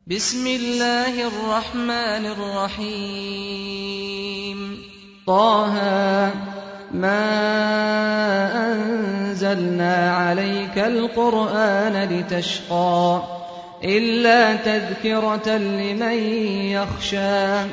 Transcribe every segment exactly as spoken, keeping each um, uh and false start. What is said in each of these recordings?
بسم الله الرحمن الرحيم طه ما أنزلنا عليك القرآن لتشقى إلا تذكرة لمن يخشى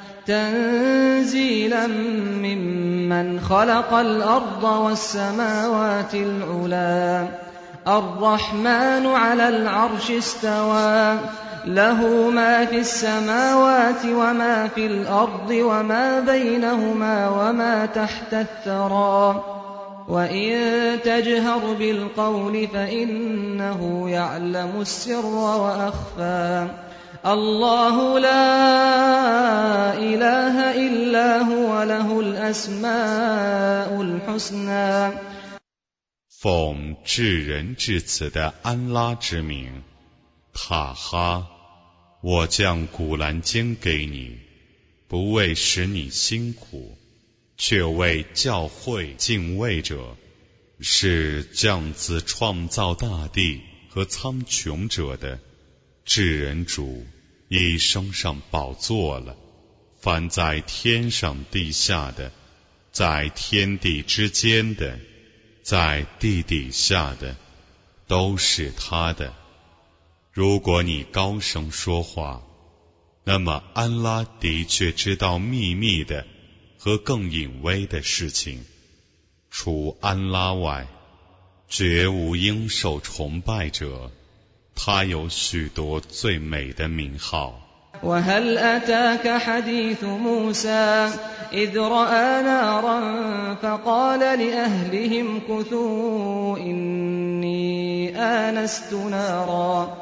تنزيلا ممن خلق الأرض والسماوات العلى الرحمن على العرش استوى له ما في السماوات وما في الأرض وما بينهما وما تحت الثرى وإن تجهر بالقول فإنه يعلم السر وأخفى الله لا إله إلا هو له الأسماء الحسنى 奉至仁至慈的安拉之名，塔哈，我将古兰经给你，不为使你辛苦，却为教诲敬畏者，是降自创造大地和苍穹者的至仁主，已升上宝座了。凡在天上地下的，在天地之间的，在地底下的，都是他的。如果你高声说话，那么安拉的确知道秘密的和更隐微的事情。除安拉外，绝无应受崇拜者。他有许多最美的名号。 وهل أتاك حديث موسى إذ رأى نارا فقال لأهلهم كثوا إني آنست نارا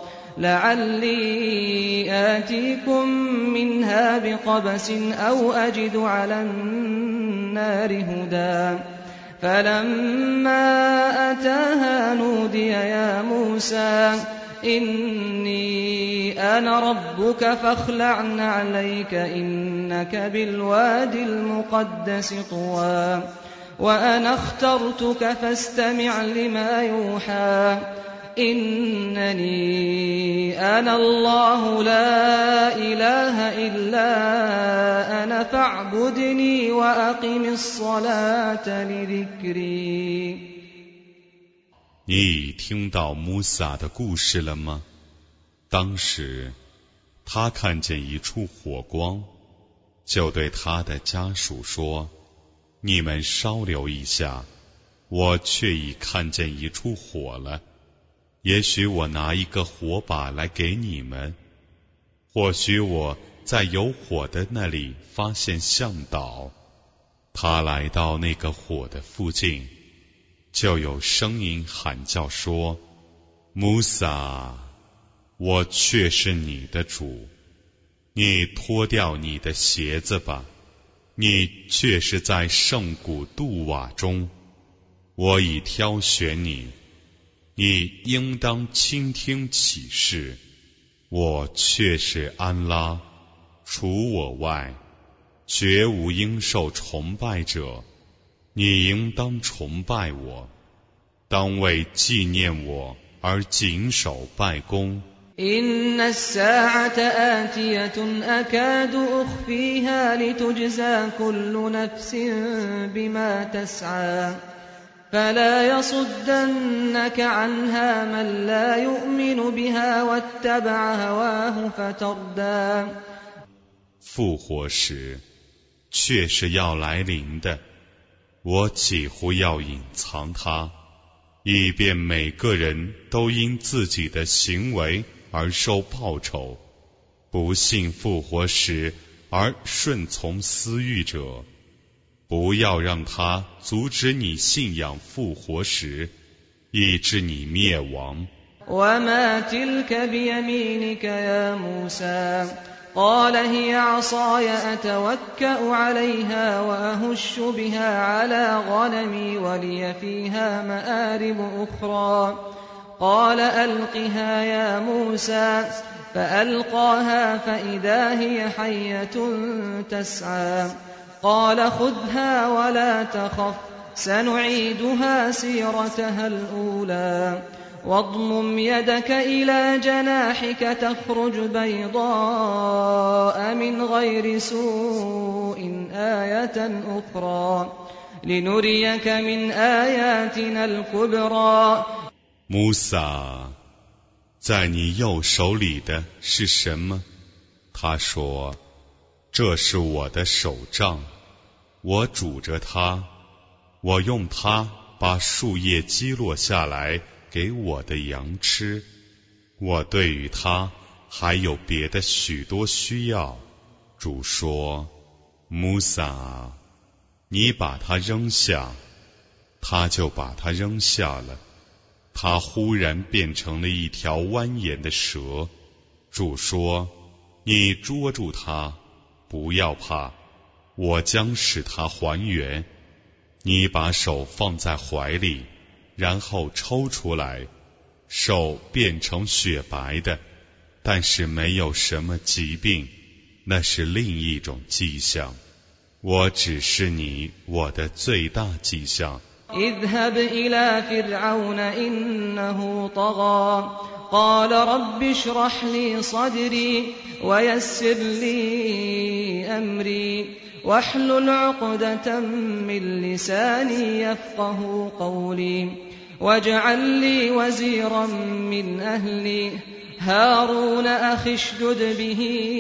لعلي آتيكم منها بقبس أو أجد على النار هدى فلما أتاها نودي يا موسى إني أنا ربك فاخلع عليك إنك بالوادي المقدس طوى وأنا اخترتك فاستمع لما يوحى إنني أنا الله لا إله إلا أنا فاعبدني وأقم الصلاة لذكري。 你已听到穆萨的故事了吗？当时他看见一处火光，就对他的家属说：你们稍留一下，我却已看见一处火了。也许我拿一个火把来给你们，或许我在有火的那里发现向导。他来到那个火的附近，就有声音喊叫说：穆萨，我却是你的主，你脱掉你的鞋子吧，你却是在圣谷杜瓦中，我已挑选你，你应当倾听启示，我却是安拉，除我外，绝无应受崇拜者。你应当崇拜我，当为纪念我而谨守拜功。 إن الساعة آتية أكاد أخفيها لتجزى كل نفس بما تسعى فلا يصدنك عنها من لا يؤمن بها واتبع هواه فتردى。 复活时确是要来临的，我几乎要隐藏它，以便每个人都因自己的行为而受报酬。不信复活时而顺从私欲者，不要让他阻止你信仰复活时，以致你灭亡。 وما تلك بيمينك يا موسى قال هي عصاي أتوكأ عليها وأهش بها على غنمي ولي فيها مآرب أخرى قال ألقها يا موسى فألقاها فإذا هي حية تسعى قال خذها ولا تخف سنعيدها سيرتها الأولى واضمم يدك إلى جناحك تخرج بيضاء من غير سوء آية أخرى لنريك من آياتنا الكبرى 穆萨，在你右手里的是什么？他说：这是我的手杖，我拄着它，我用它把树叶击落下来给我的羊吃。我对于它还有别的许多需要。主说：穆萨，你把它扔下，他就把它扔下了。它忽然变成了一条蜿蜒的蛇。主说：你捉住它，不要怕，我将使它还原。你把手放在怀里，然后抽出来，手变成雪白的，但是没有什么疾病，那是另一种迹象。我只是你我的最大迹象。 اذهب إلى فرعون إنه طغى قال رب اشرح لي صدري ويسر لي أمري واحلل عقدة من لساني يفقه قولي واجعل لي وزيرا من أهلي هارون أخي اشدد به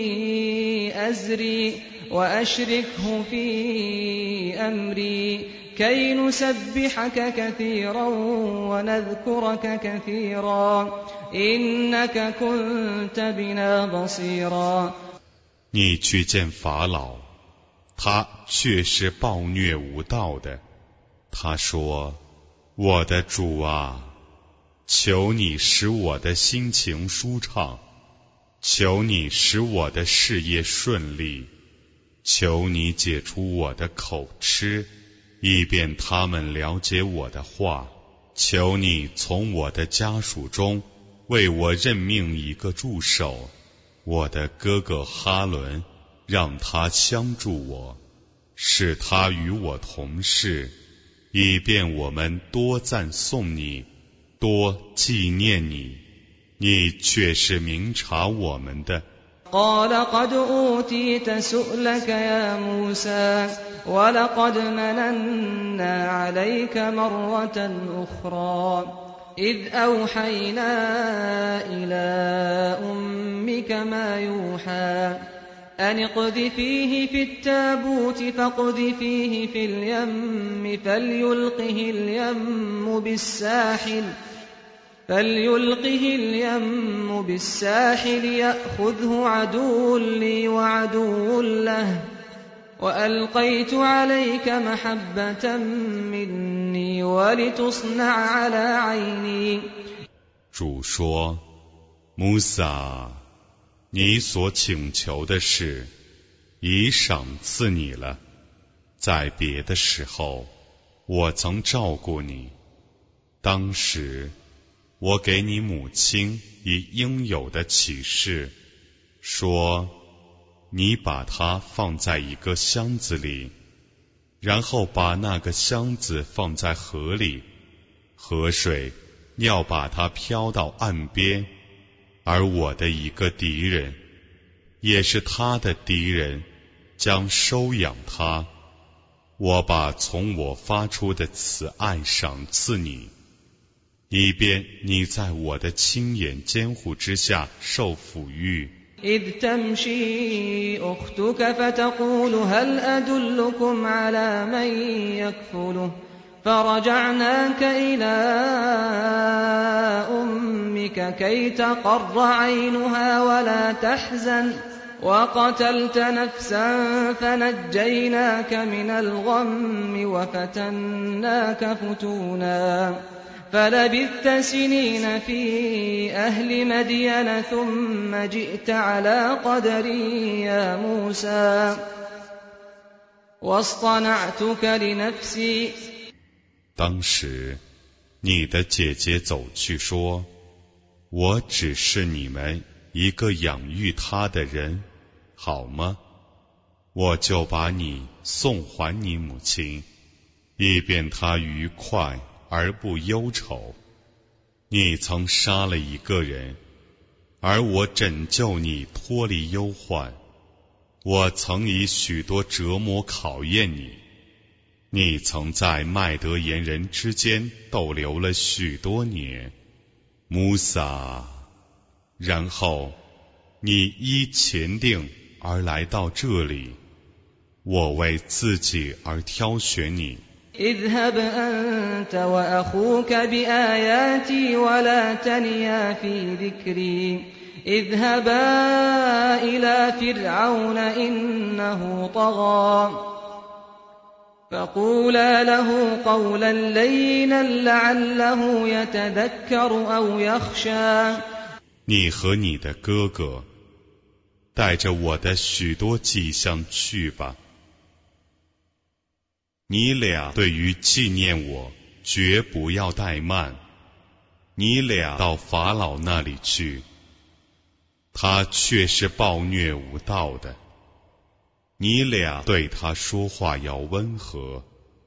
أزري وأشركه في أمري كي نسبحك كثيرا ونذكرك كثيرا إنك كنت بنا بصيرا 你去见法老，他却是暴虐无道的。他说：我的主啊，求你使我的心情舒畅，求你使我的事业顺利，求你解除我的口吃，以便他们了解我的话。求你从我的家属中为我任命一个助手，我的哥哥哈伦，让他相助我，使他与我同事，以便我们多赞颂你，多纪念你。你却是明察我们的。 قال قد أوتيت سؤلك يا موسى ولقد مننا عليك مرة أخرى إذ أوحينا إلى أمك ما يوحى أن اقذفيه في التابوت فاقذفيه في اليم فليلقه اليم بالساحل فليلقه اليم بالساحل يأخذه عدو لي وعدو له وألقيت عليك محبة مني ولتصنع على عيني 主说：穆萨，你所请求的事已赏赐你了。在别的时候，我曾照顾你。当时我给你母亲以应有的启示，说：你把它放在一个箱子里，然后把那个箱子放在河里，河水要把它飘到岸边，而我的一个敌人，也是他的敌人，将收养他。我把从我发出的慈爱赏赐你，以便你在我的亲眼监护之下受抚育。 إذ تمشي أختك فتقول هل أدلكم على من يكفله فرجعناك إلى أمك كي تقر عينها ولا تحزن وقتلت نفسا فنجيناك من الغم وفتناك فتونا فلبثت سنين في أهل مدين ثم جئت على قدري يا موسى واصطنعتك لنفسي 当时你的姐姐走去说：我只是你们一个养育她的人，好吗？我就把你送还你母亲，以便她愉快而不忧愁。 你曾杀了一个人，而我拯救你脱离忧患。我曾以许多折磨考验你，你曾在麦德言人之间逗留了许多年，穆萨。然后你依前定而来到这里，我为自己而挑选你。 اذهب أنت وأخوك بآياتي ولا تنيا في ذكري اذهبا إلى فرعون إنه طغى فقولا له قولا لينا لعله يتذكر أو يخشى 你和你的哥哥带着我的许多迹象去吧，你俩对于纪念我绝不要怠慢。你俩到法老那里去，他却是暴虐无道的，你俩对他说话要温和，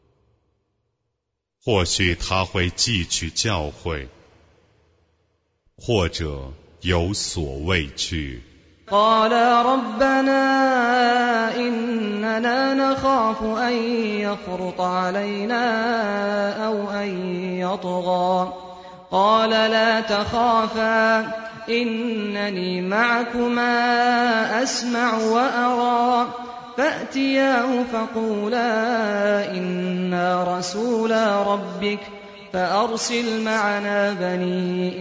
或许他会汲取教诲，或者有所畏惧。 قالا ربنا إننا نخاف أن يفرط علينا أو أن يطغى قال لا تخافا إنني معكما أسمع وأرى فأتياه فقولا إنا رسولا ربك فأرسل معنا بني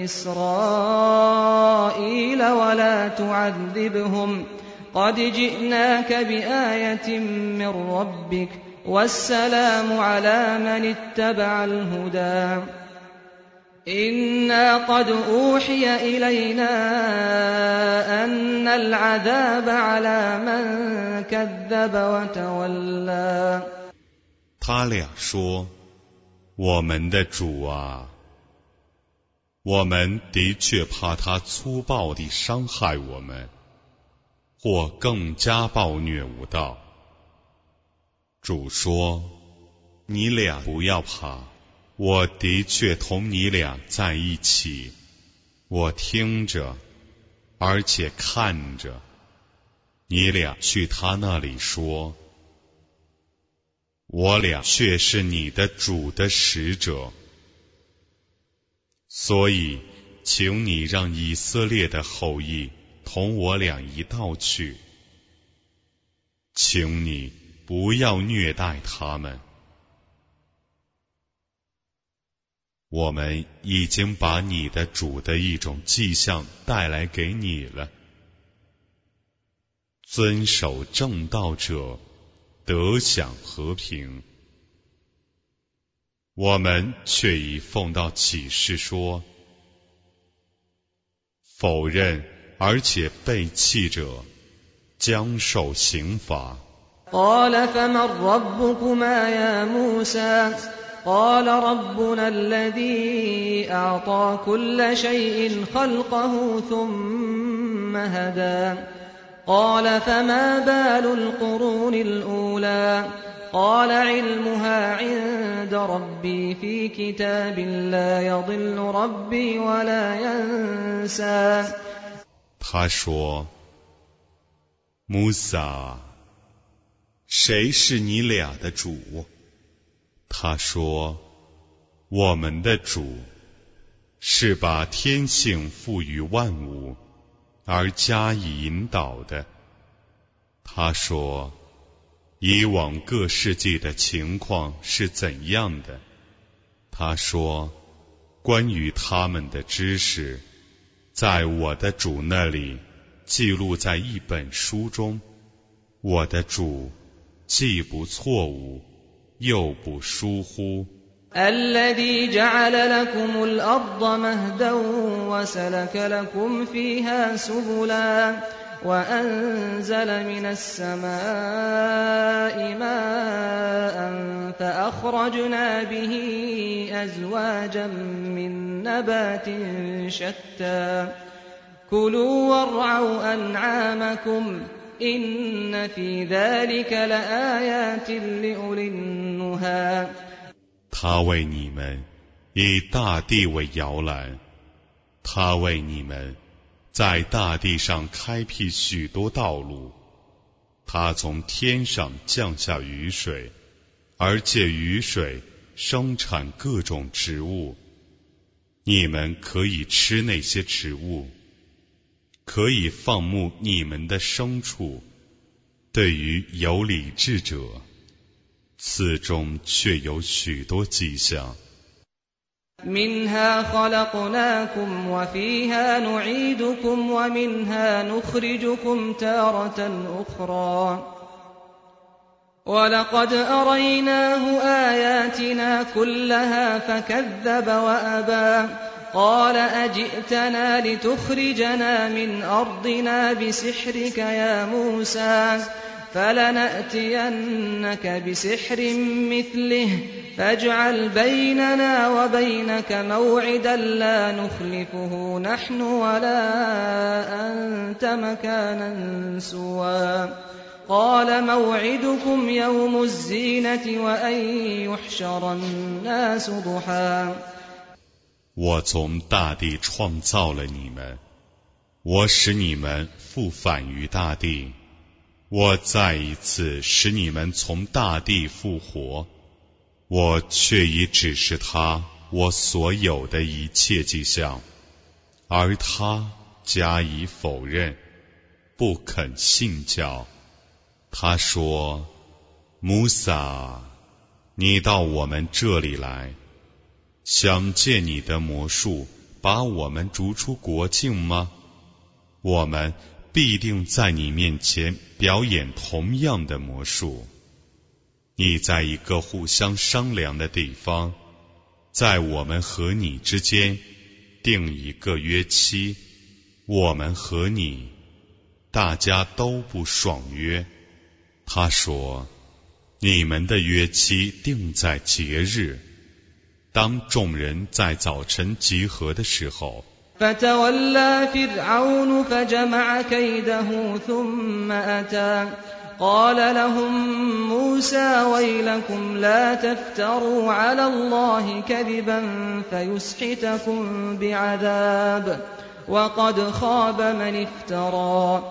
إسرائيل ولا تعذبهم قد جئناك بآية من ربك والسلام على من اتبع الهدى إنا قد أوحي إلينا أن العذاب على من كذب وتولى 他俩说，我们的主啊，我们的确怕他粗暴地伤害我们，或更加暴虐无道。主说，你俩不要怕，我的确同你俩在一起，我听着，而且看着。你俩去他那里说，我俩却是你的主的使者，所以请你让以色列的后裔同我俩一道去，请你不要虐待他们。我们已经把你的主的一种迹象带来给你了，遵守正道者得享和平。我们却已奉到启示说，否认而且背弃者将受刑罚。 قال فمن ربكما يا موسى قال ربنا الذي أعطى كل شيء خلقه ثم هدى قال فما بال القرون الأولى قال علمها عند ربي في كتاب لا يضل ربي ولا ينسى 他说，穆萨，谁是你俩的主？他说，我们的主是把天性赋予万物而加以引导的。他说，以往各世纪的情况是怎样的？他说，关于他们的知识，在我的主那里记录在一本书中，我的主既不错误，又不疏忽。 الذي جعل لكم الأرض مهدا وسلك لكم فيها سبلا وأنزل من السماء ماء فأخرجنا به أزواجا من نبات شتى كلوا وارعوا أنعامكم إن في ذلك لآيات لأولي النهى 他为你们以大地为摇篮， 他为你们在大地上开辟许多道路，他从天上降下雨水，而借雨水生产各种植物，你们可以吃那些植物，可以放牧你们的牲畜。对于有理智者，此中却有许多迹象。 منها خلقناكم وفيها نعيدكم ومنها نخرجكم تارة أخرى ولقد أريناه آياتنا كلها فكذب وأبى قال أجئتنا لتخرجنا من أرضنا بسحرك يا موسى فلنأتينك بسحر مثله فاجعل بيننا وبينك موعدا لا نخلفه نحن ولا أنت مكانا سوى قال موعدكم يوم الزينة وأن يحشر الناس ضحى 我从大地创造了你们，我使你们复返于大地，我再一次使你们从大地复活，我却已指示他我所有的一切迹象，而他加以否认，不肯信教。他说：穆萨，你到我们这里来，想借你的魔术把我们逐出国境吗？我们必定在你面前表演同样的魔术。你在一个互相商量的地方，在我们和你之间定一个约期，我们和你大家都不爽约。他说：你们的约期定在节日，当众人在早晨集合的时候。 فتولى فرعون فجمع كيده ثم أتى قال لهم موسى ويلكم لا تفتروا على الله كذبا فيسحتكم بعذاب وقد خاب من افترى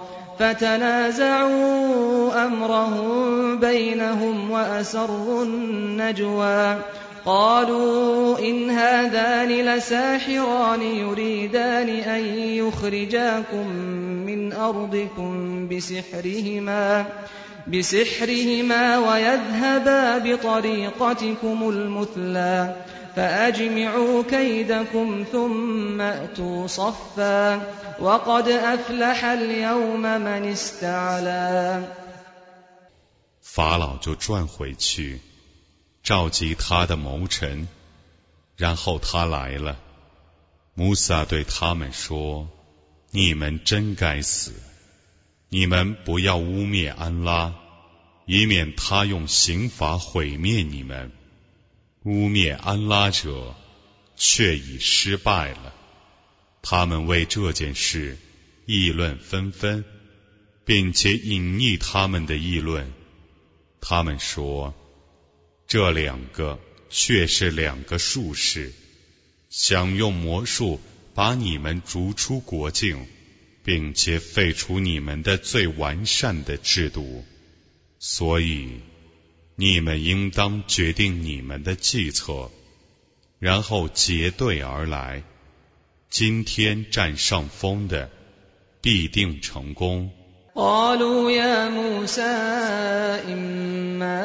فتنازعوا أمرهم بينهم وأسروا النجوى قالوا إن هذان لساحران يريدان أن يخرجاكم من أرضكم بسحرهما, بسحرهما ويذهبا بطريقتكم المثلى فأجمعوا كيدكم ثم أتوا صفا وقد أفلح اليوم من استعلى 法老就转回去召集他的谋臣，然后他来了。穆萨对他们说：你们真该死，你们不要污蔑安拉，以免他用刑罚毁灭你们。污蔑安拉者却已失败了。他们为这件事议论纷纷，并且隐匿他们的议论。他们说：这两个却是两个术士，想用魔术把你们逐出国境，并且废除你们的最完善的制度。所以你们应当决定你们的计策，然后结队而来。今天占上风的必定成功。 قالوا يا موسى إما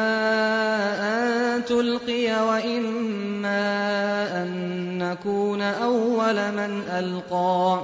أن تلقي وإما أن نكون أول من ألقى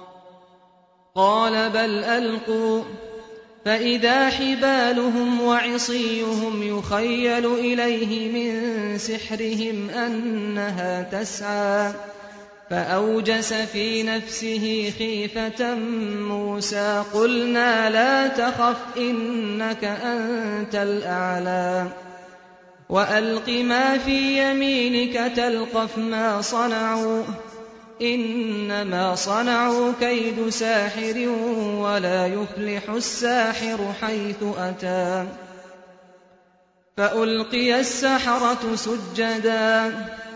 قال بل ألقوا فإذا حبالهم وعصيهم يخيل إليه من سحرهم أنها تسعى فأوجس في نفسه خيفة موسى قلنا لا تخف إنك أنت الأعلى وألق ما في يمينك تلقف ما صنعوا إنما صنعوا كيد ساحر ولا يفلح الساحر حيث أتى فألقي السحرة سجدا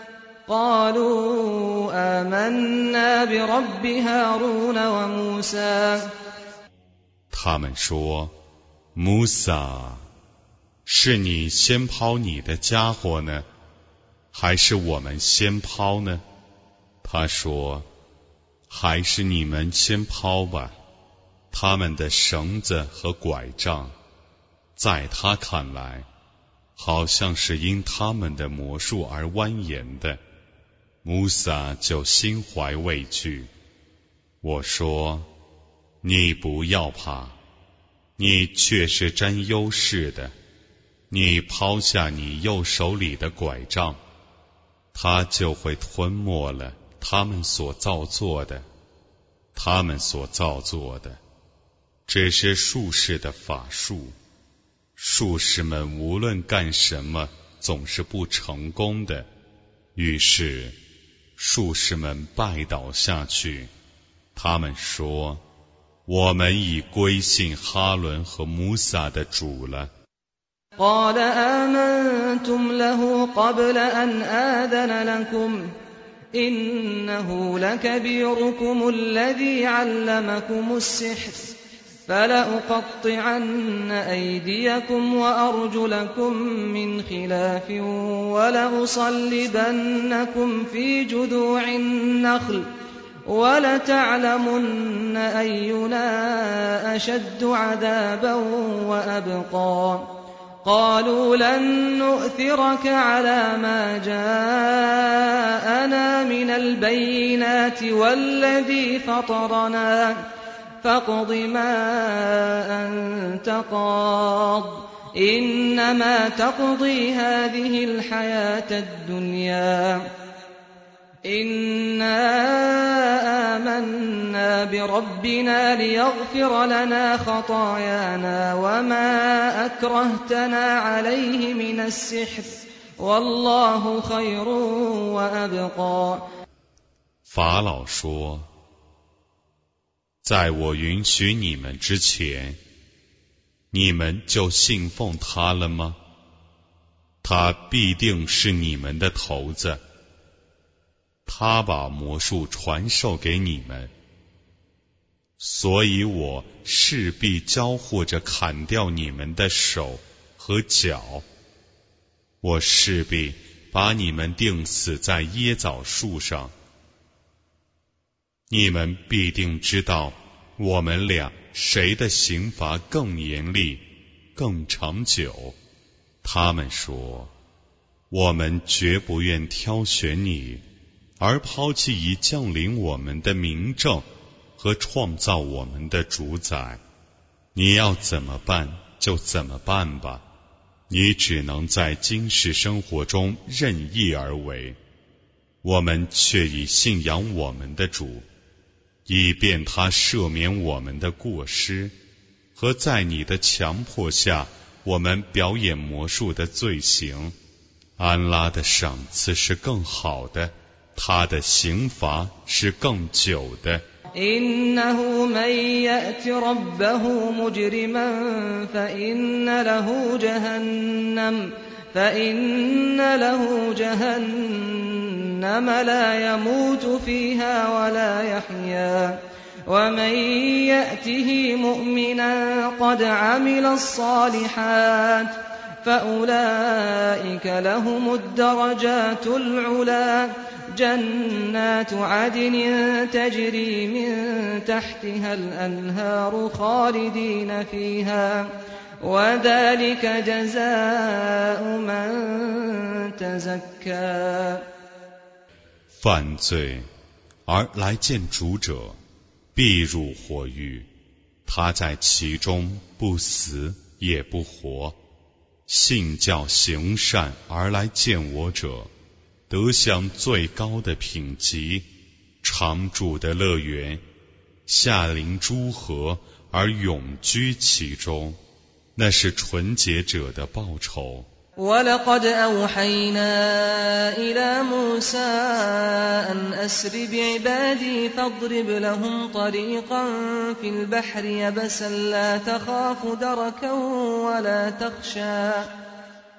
قالوا آمنا برب هارون وموسى 他们说，穆萨，是你先抛你的家伙呢，还是我们先抛呢？他说，还是你们先抛吧。他们的绳子和拐杖，在他看来，好像是因他们的魔术而蜿蜒的。穆萨就心怀畏惧。我说，你不要怕，你却是占优势的。你抛下你右手里的拐杖，它就会吞没了他们所造作的。他们所造作的只是术士的法术，术士们无论干什么总是不成功的。于是术士们拜倒下去，他们说，我们已归信哈伦和穆萨的主了。 قال آمنتم له قبل أن آذن لكم إنه لكبيركم الذي علمكم السحر فلأقطعن أيديكم وأرجلكم من خلاف ولأصلبنكم في جذوع النخل ولتعلمن أينا أشد عذابا وأبقى قالوا لن نؤثرك على ما جاءنا من البينات والذي فطرنا فاقض ما أنت قاض إنما تقضي هذه الحياة الدنيا إنا آمنا بربنا ليغفر لنا خطايانا وما أكرهتنا عليه من السحر والله خير وأبقى 法老说，在我允许你们之前，你们就信奉他了吗？他必定是你们的头子。他把魔术传授给你们，所以我势必交互着砍掉你们的手和脚，我势必把你们钉死在椰枣树上。你们必定知道，我们俩谁的刑罚更严厉、更长久。他们说，我们绝不愿挑选你，而抛弃已降临我们的明证和创造我们的主宰。你要怎么办就怎么办吧，你只能在今世生活中任意而为。我们却已信仰我们的主，以便他赦免我们的过失和在你的强迫下我们表演魔术的罪行。安拉的赏赐是更好的，他的刑罚是更久的。 إنه من يأت ربه مجرما فإن له جهنم فإن له جهنم لا يموت فيها ولا يحيا ومن يأته مؤمنا قد عمل الصالحات فأولئك لهم الدرجات العلى جنات عدن تجري من تحتها الأنهار خالدين فيها وذلك جزاء من تزكى 犯罪而来见主者，必入火狱，他在其中不死也不活。信教行善而来见我者，得享最高的品级，常住的乐园，下临诸河而永居其中，那是纯洁者的报酬。 وَلَقَدْ أَوْحَيْنَا إِلَى مُوسَىٰ أَنْ أَسْرِ بِعِبَادِي فَاضْرِبْ لَهُمْ طَرِيقًا فِي الْبَحْرِ يَبَسًا لَا تَخَافُ دَرَكًا وَلَا تَخْشَىٰ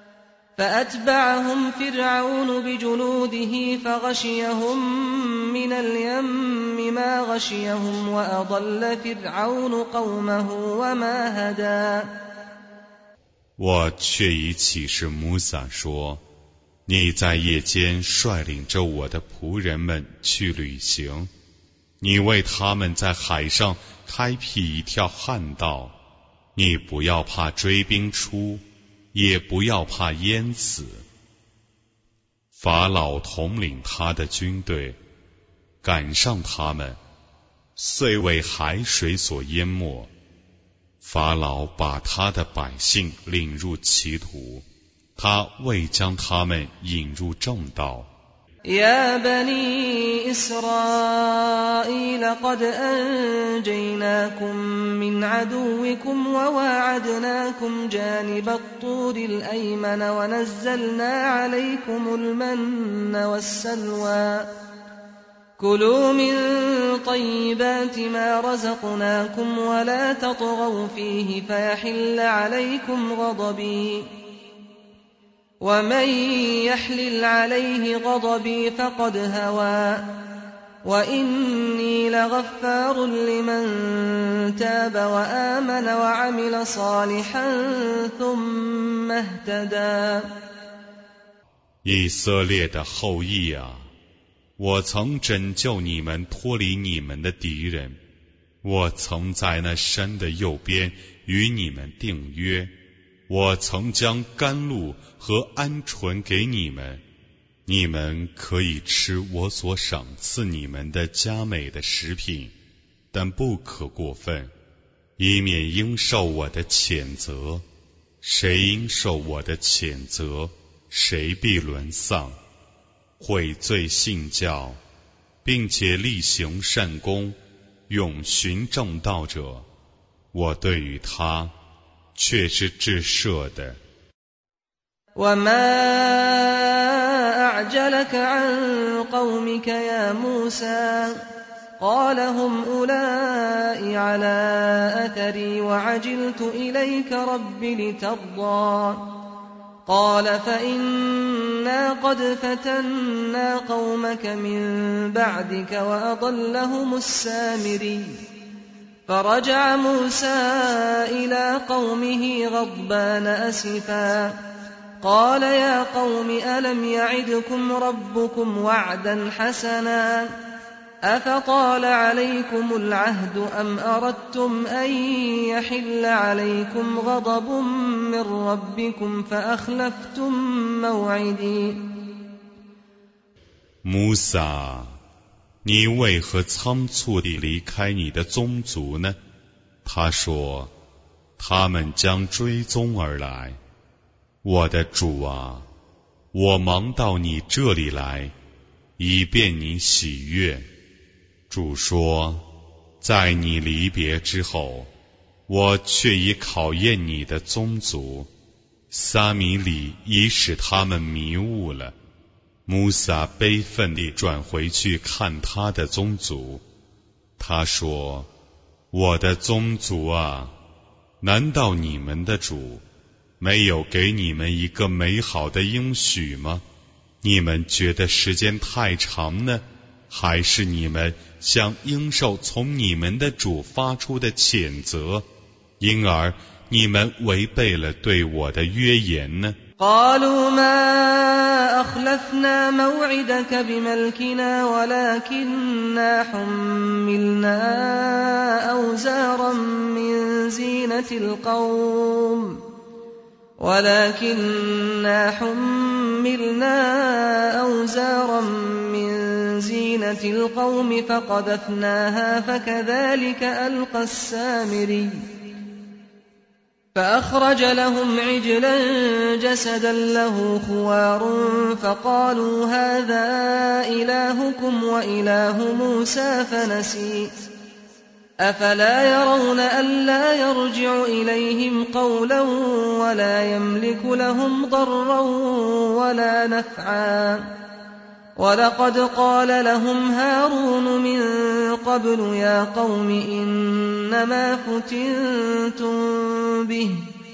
فأتبعهم فرعون بجنوده فغشيهم من اليم ما غشيهم وأضل فرعون قومه وما هدى。 我却已启示摩萨说，你在夜间率领着我的仆人们去旅行，你为他们在海上开辟一条旱道，你不要怕追兵出，也不要怕淹死。法老统领他的军队赶上他们，遂为海水所淹没。法老把他的百姓领入歧途，他未将他们引入正道。 يا بني إسرائيل قد أنجيناكم من عدوكم وواعدناكم جانب الطور الأيمن ونزلنا عليكم المن والسلوى كلوا من طيبات ما رزقناكم ولا تطغوا فيه فيحل عليكم غضبي ومن يحلل عليه غضبي فقد هوى وإني لغفار لمن تاب وآمن وعمل صالحا ثم اهتدى。 以色列的后裔啊，我曾拯救你们脱离你们的敌人，我曾在那山的右边与你们订约，我曾将甘露和鹌鹑给你们，你们可以吃我所赏赐你们的佳美的食品，但不可过分，以免应受我的谴责。谁应受我的谴责，谁必沦丧。悔罪信教，并且力行善功，永循正道者，我对于他却是至赦的。 وما أعجلك عن قومك يا موسى قال هم أولئك على أثري وعجلت إليك رب لترضى قال فإنا قد فتنا قومك من بعدك وأضلهم السامري فرجع موسى إلى قومه غضبان أسفا قال يا قوم ألم يعدكم ربكم وعدا حسنا أفطال عليكم العهد أم أردتم أن يحل عليكم غضب من ربكم فأخلفتم موعدي。 穆萨，你为何仓促地离开你的宗族呢？他说，他们将追踪而来。我的主啊，我忙到你这里来，以便你喜悦。主说，在你离别之后，我却已考验你的宗族，撒米里已使他们迷误了。穆萨悲愤地转回去看他的宗族，他说，我的宗族啊，难道你们的主没有给你们一个美好的应许吗？你们觉得时间太长呢，还是你们想应受从你们的主发出的谴责，因而你们违背了对我的约言呢 ？قالوا ما أخلفنا موعدك بملكنا ولكننا حملنا أوزارا من زينة القوم ولكننا حملنا أوزارا من زينة القوم فقذفناها فكذلك ألقى السامري فأخرج لهم عجلا جسدا له خوار فقالوا هذا إلهكم وإله موسى فنسي أفلا يرون ألا يرجع إليهم قولا ولا يملك لهم ضرا ولا نفعا ولقد قال لهم هارون من قبل يا قوم إنما فتنتم به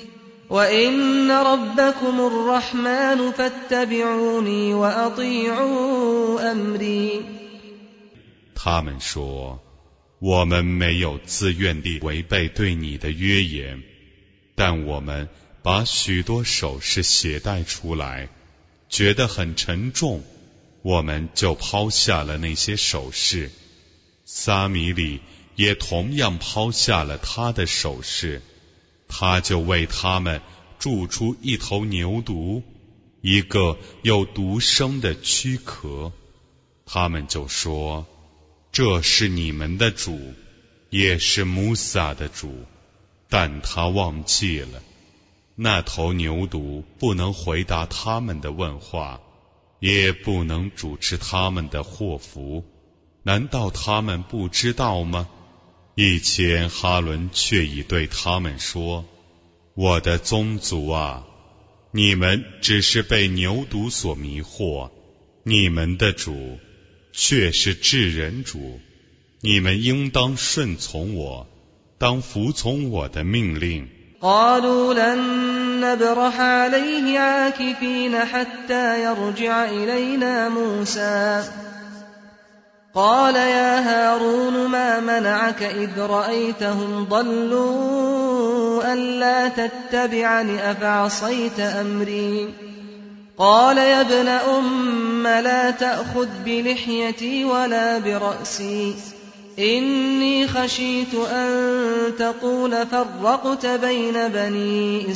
وإن ربكم الرحمن فاتبعوني وأطيعوا أمري。 他们说，我们没有自愿地违背对你的约言，但我们把许多首饰携带出来，觉得很沉重，我们就抛下了那些首饰。撒米里也同样抛下了他的首饰，他就为他们铸出一头牛犊，一个有独生的躯壳。他们就说，这是你们的主，也是穆萨的主，但他忘记了。那头牛犊不能回答他们的问话，也不能主持他们的祸福，难道他们不知道吗？以前哈伦却已对他们说，我的宗族啊，你们只是被牛犊所迷惑，你们的主却是至人主，你们应当顺从我，当服从我的命令。 قالوا لن نبرح عليه عاكفين حتى يرجع إلينا موسى قال يا هارون ما منعك إذ رأيتهم ضلوا ألا تتبعني أفعصيت أمري قال يا ابن أم لا تأخذ بلحيتي ولا برأسي إني خشيت أن تقول فرقت بين بني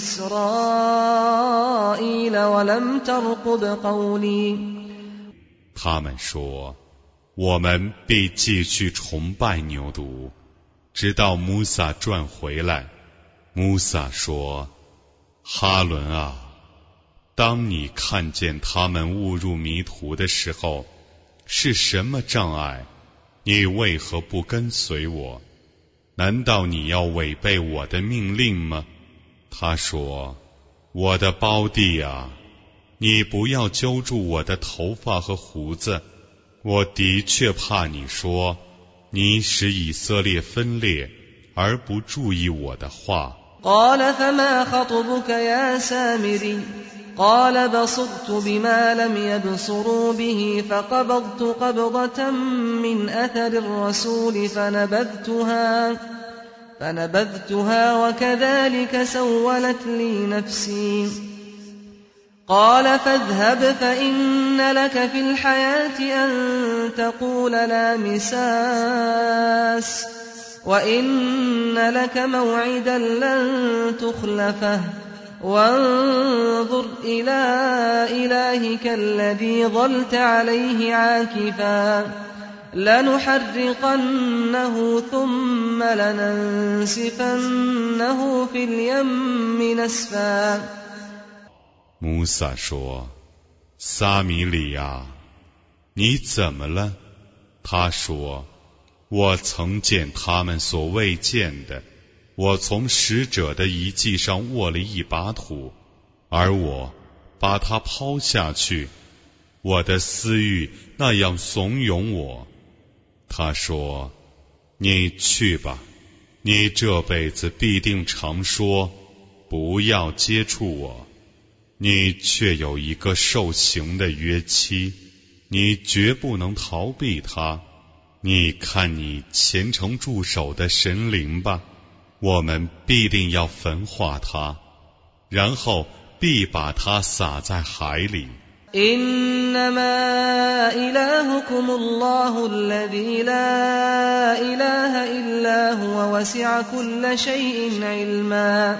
إسرائيل ولم ترقب قولي。 他们说，我们必继续崇拜牛犊，直到穆萨转回来。穆萨说，哈伦啊，当你看见他们误入迷途的时候，是什么障碍？你为何不跟随我？难道你要违背我的命令吗？他说，我的胞弟啊，你不要揪住我的头发和胡子，我的确怕你说，你使以色列分裂，而不注意我的话。 قال فما خطبك يا سامري قال بصرت بما لم يبصروا به فقبضت قبضة من أثر الرسول فنبذتها فنبذتها وكذلك سولت لي نفسي قال فاذهب فإن لك في الحياة أن تقول لا مساس وإن لك موعدا لن تخلفه وانظر إلى إلهك الذي ظلت عليه عاكفا لنحرقنه ثم لننسفنه في اليم نسفا。 穆萨说，撒米里啊，你怎么了？他说，我曾见他们所未见的，我从使者的遗迹上握了一把土，而我把它抛下去，我的私欲那样怂恿我。他说，你去吧，你这辈子必定常说，不要接触我，你却有一个受刑的约期，你绝不能逃避它。你看你虔诚驻守的神灵吧，我们必定要焚化它，然后必把它撒在海里。 إنما إلهكم الله الذي لا إله إلا هو وسع كل شيء علما。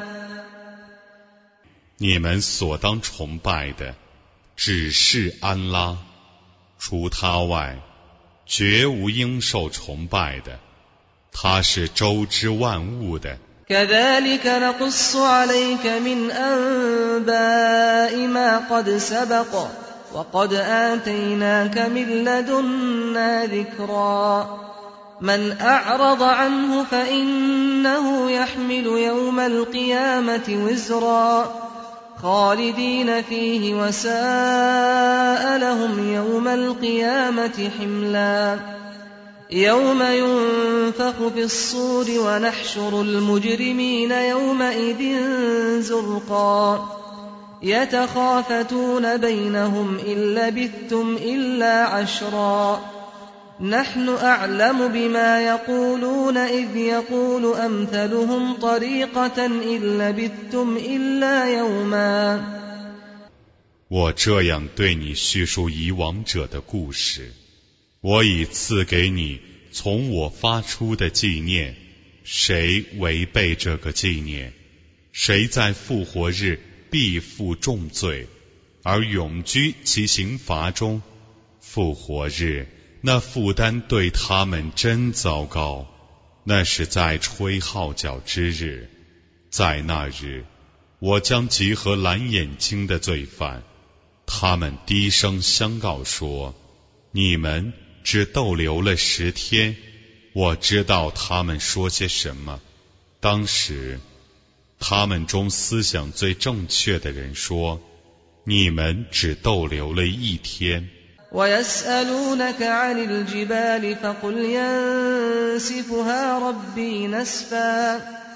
你们所当崇拜的只是安拉，除他外绝无应受崇拜的，他是周知万物的。 كذلك نقص عليك من أنباء ما قد سبق وقد آتيناك من لدنا ذكرا من أعرض عنه فإنه يحمل يوم القيامة وزرا خالدين فيه وساء لهم يوم القيامة حملا يوم ينفخ في الصور ونحشر المجرمين يومئذ زرقا يتخافتون بينهم إن لبثتم إلا عشرا نحن أعلم بما يقولون إذ يقول أمثلهم طريقة إن لبثتم إلا يوما。 我这样对你叙述以往者的故事，我已赐给你从我发出的纪念，谁违背这个纪念，谁在复活日必负重罪，而永居其刑罚中。复活日那负担对他们真糟糕，那是在吹号角之日。在那日，我将集合蓝眼睛的罪犯，他们低声相告说，你们只逗留了十天，我知道他们说些什么。当时他们中思想最正确的人说，你们只逗留了一天。 ويسألونك عن الجبال فقل ينسفها ربي نسفا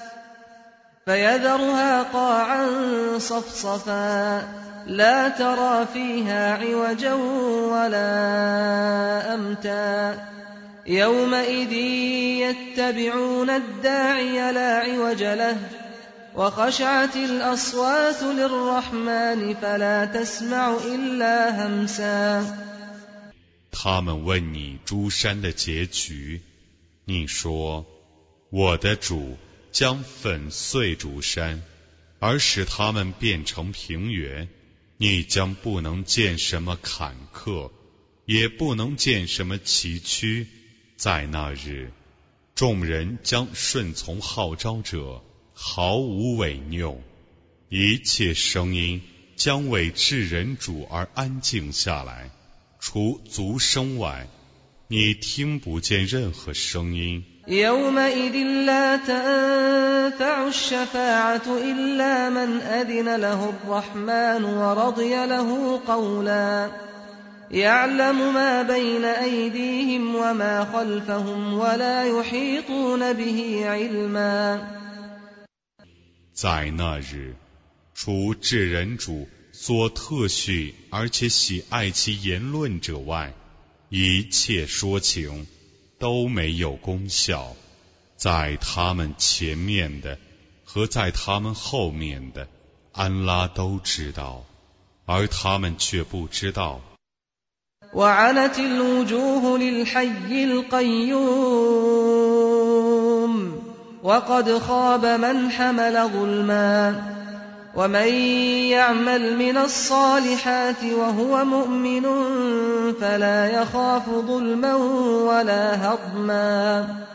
فيذرها قاعا صفصفا لا ترى فيها عوجا ولا أمتا يومئذ يتبعون الداعي لا عوج له وخشعت الأصوات للرحمن فلا تسمع إلا همسا。 他们问你诸山的结局，你说，我的主将粉碎诸山，而使它们变成平原，你将不能见什么坎坷，也不能见什么崎岖。在那日，众人将顺从号召者，毫无违拗，一切声音将为至人主而安静下来，除足声外，你听不见任何声音。 يومئذ لا تنفع الشفاعة إلا من أذن له الرحمن ورضي له قولا يعلم ما بين أيديهم وما خلفهم ولا يحيطون به علما。 在那日，除至人主所特许而且喜爱其言论者外，一切说情都没有功效。在他们前面的和在他们后面的，安拉都知道，而他们却不知道。 وعنت الوجوه للحي القيوم وقد خاب من حمل ظلما ومن يعمل من الصالحات وهو مؤمن فلا يخاف ظلما ولا هضما。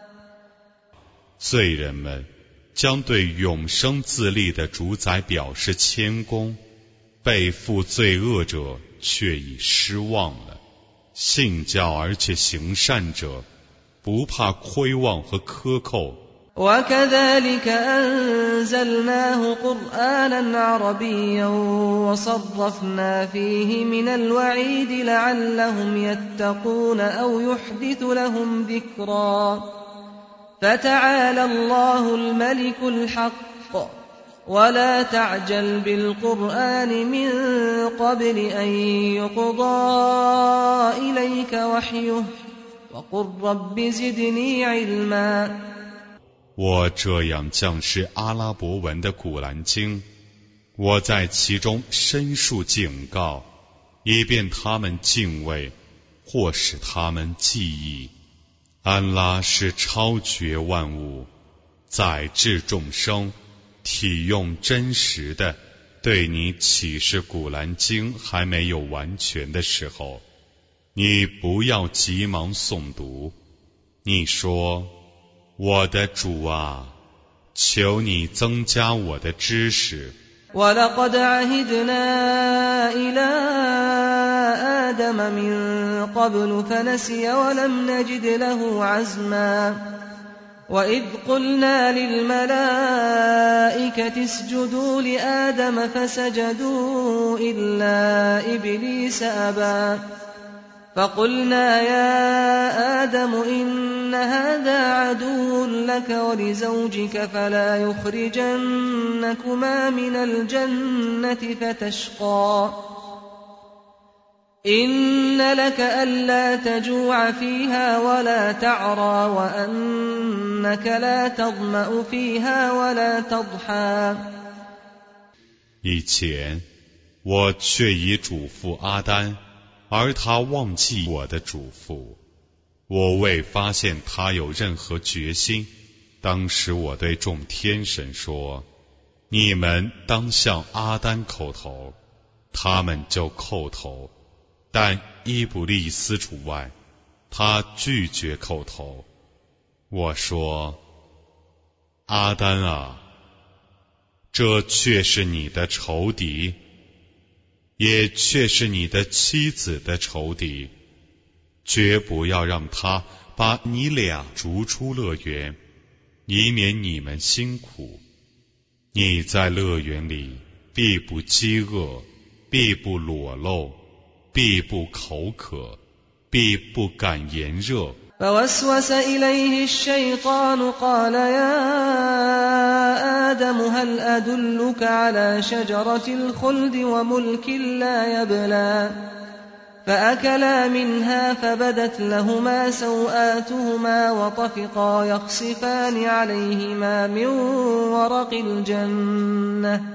罪人们将对永生自立的主宰表示谦恭，背负罪恶者却已失望了。信教而且行善者不怕亏望和克扣。 وكذلك أنزلناه قرآنا عربيا وصرفنا فيه من الوعيد لعلهم يتقون أو يحدث لهم ذكرا فتعالى الله الملك الحق ولا تعجل بالقرآن من قبل أن يقضى إليك وحيه وقل رب زدني علما。 我这样降示阿拉伯文的古兰经，我在其中申述警告，以便他们敬畏，或使他们记忆。安拉是超绝万物，载至众生，体用真实的，对你启示古兰经还没有完全的时候，你不要急忙诵读。你说，我的主啊，求你增加我的知识。 وَلَقَدْ عَهِدْنَا إِلَىٰ آدَمَ مِن قَبْلُ فَنَسِيَ وَلَمْ نَجِدْ لَهُ عَزْمًا وَإِذْ قُلْنَا لِلْمَلَائِكَةِ اسْجُدُوا لِآدَمَ فَسَجَدُوا إِلَّا إِبْلِيسَ أَبَىٰ فقلنا يا آدم إن هذا عدو لك ولزوجك فلا يخرجنكما من الجنة فتشقى إن لك ألا تجوع فيها ولا تعرى وأنك لا تظمأ فيها ولا تضحى。 以前我却已嘱咐阿丹，而他忘记我的嘱咐，我未发现他有任何决心。当时我对众天神说：你们当向阿丹叩头，他们就叩头，但伊布利斯除外，他拒绝叩头。我说：阿丹啊，这却是你的仇敌，也却是你的妻子的仇敌，绝不要让他把你俩逐出乐园，以免你们辛苦。你在乐园里必不饥饿，必不裸露，必不口渴，必不感炎热。 فوسوس إليه الشيطان قال يا آدم هل أدلك على شجرة الخلد وملك لا يبلى فأكلا منها فبدت لهما سوآتهما وطفقا يخصفان عليهما من ورق الجنة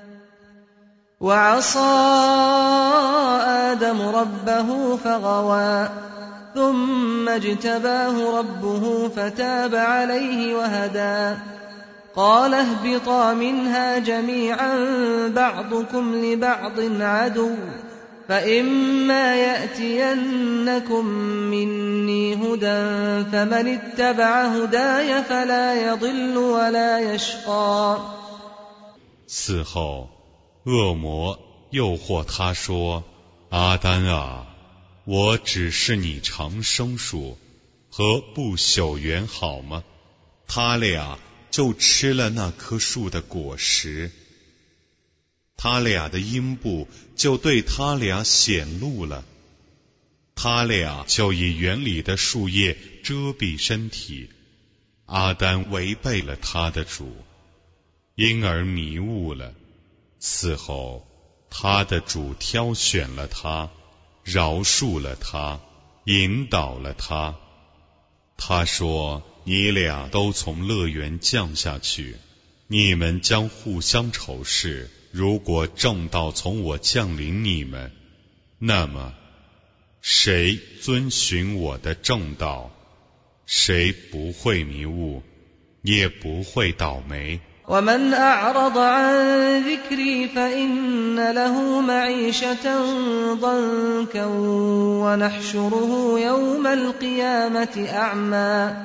وعصى آدم ربه فغوى ثم اجتباه ربه فتاب عليه وهدى قال اهبطا منها جميعا بعضكم لبعض عدو فإما يأتينكم مني هدى فمن اتبع هداي فلا يضل ولا يشقى。 此后，恶魔诱惑他说：阿丹啊，我只是你长生树和不朽园好吗？他俩就吃了那棵树的果实，他俩的阴部就对他俩显露了，他俩就以园里的树叶遮蔽身体。阿丹违背了他的主，因而迷误了。此后，他的主挑选了他，饶恕了他，引导了他。他说：你俩都从乐园降下去，你们将互相仇视。如果正道从我降临你们，那么谁遵循我的正道，谁不会迷误，也不会倒霉。 ومن أعرض عن ذكري فإن له معيشة ضنكا ونحشره يوم القيامة أعمى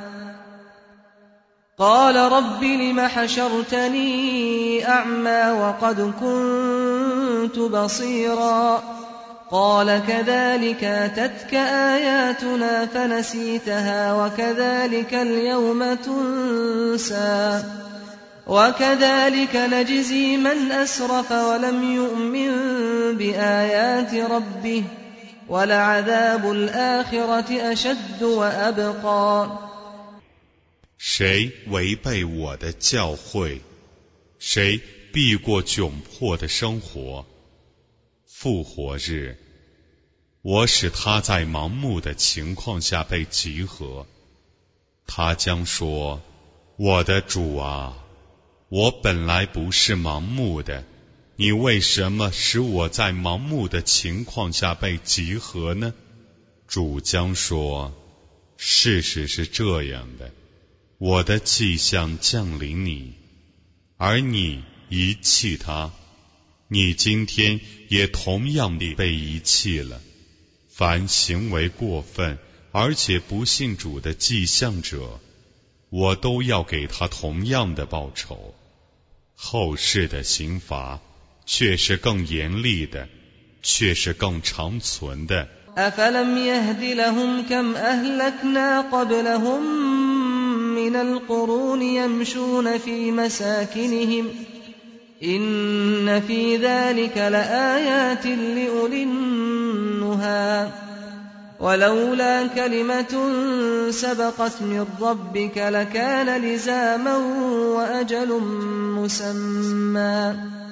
قال رب لم حشرتني أعمى وقد كنت بصيرا قال كذلك أتتك آياتنا فنسيتها وكذلك اليوم تنسى وكذلك نجزي من أسرف ولم يؤمن بآيات ربه ولعذاب الآخرة أشد وأبقى。 谁违背我的教诲，谁避过窘迫的生活，复活日，我使他在盲目的情况下被集合，他将说：我的主啊，我本来不是盲目的，你为什么使我在盲目的情况下被集合呢？主将说：事实是这样的，我的迹象降临你，而你遗弃他，你今天也同样地被遗弃了。凡行为过分而且不信主的迹象者，我都要给他同样的报酬。后世的刑罚却是更严厉的，却是更长存的。 أفلم يهد لهم كم أهلكنا قبلهم من القرون يمشون في مساكنهم إن في ذلك لآيات لأولي النهى ولولا كلمة سبقت من ربك لكان لزاما وأجل مسمى。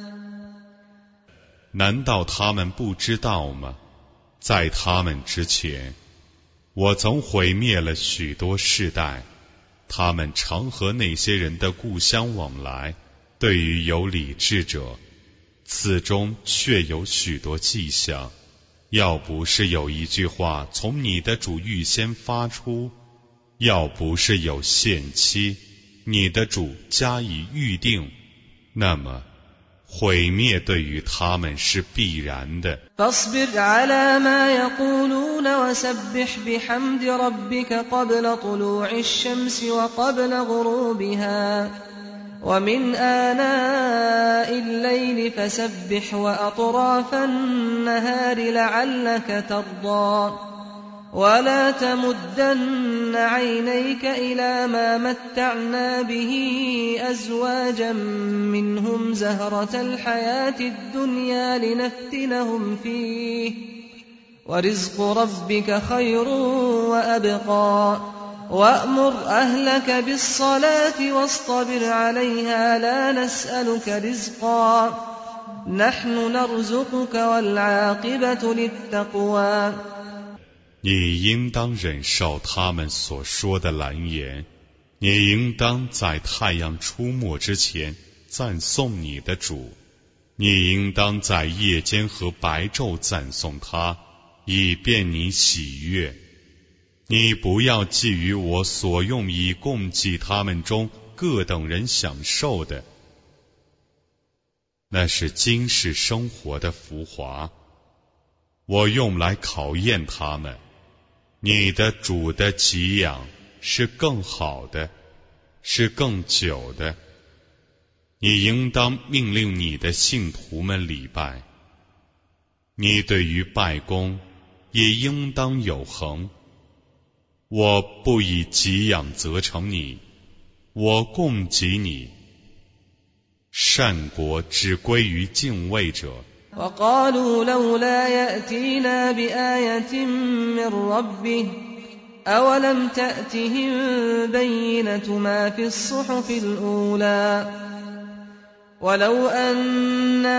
难道他们不知道吗？在他们之前，我曾毁灭了许多世代，他们常和那些人的故乡往来，对于有理智者，此中确有许多迹象。要不是有一句话从你的主预先发出，要不是有限期，你的主加以预定，那么毁灭对于他们是必然的。 فاصبر على ما يقولون وسبح بحمد ربك قبل طلوع الشمس وقبل غروبها ومن آناء الليل فسبح وأطراف النهار لعلك ترضى ولا تمدن عينيك إلى ما متعنا به أزواجا منهم زهرة الحياة الدنيا لنفتنهم فيه ورزق ربك خير وأبقى وأمر أهلك بالصلاة واصطبر عليها لا نسألك رزقا نحن نرزقك والعاقبة للتقوى。 你应当忍受他们所说的蓝言，你应当在太阳出没之前赞颂你的主，你应当在夜间和白昼赞颂他，以便你喜悦。你不要觊觎我所用以供给他们中各等人享受的，那是今世生活的浮华，我用来考验他们。你的主的给养是更好的，是更久的。你应当命令你的信徒们礼拜，你对于拜功也应当有恒。我不以给养责成你，我供给你。善果只归于敬畏者。 وقالوا لولا يأتينا بآية من ربه أولم تأتهم بينة ما في الصحف الأولى ولو أنا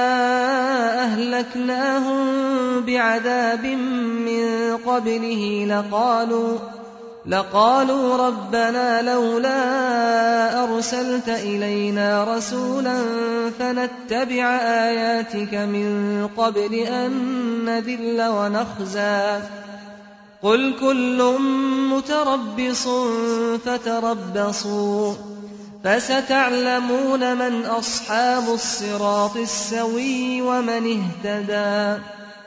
أهلكناهم بعذاب من قبله لقالوا لقالوا ربنا لولا أرسلت إلينا رسولا فنتبع آياتك من قبل أن نذل ونخزى قل كل متربص فتربصوا فستعلمون من أصحاب الصراط السوي ومن اهتدى。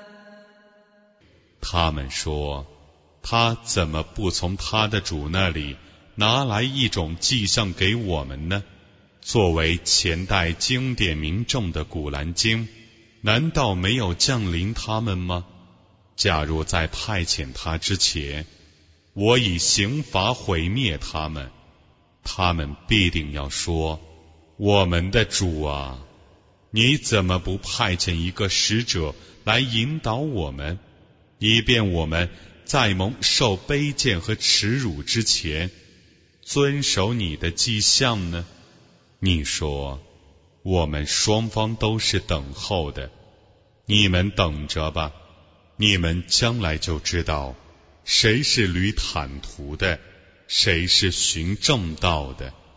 他们说，他怎么不从他的主那里拿来一种迹象给我们呢？作为前代经典明证的古兰经，难道没有降临他们吗？假如在派遣他之前，我以刑罚毁灭他们，他们必定要说：我们的主啊，你怎么不派遣一个使者来引导我们，以便我们在蒙受卑贱和耻辱之前，遵守你的迹象呢？你说，我们双方都是等候的，你们等着吧，你们将来就知道，谁是履坦途的，谁是寻正道的。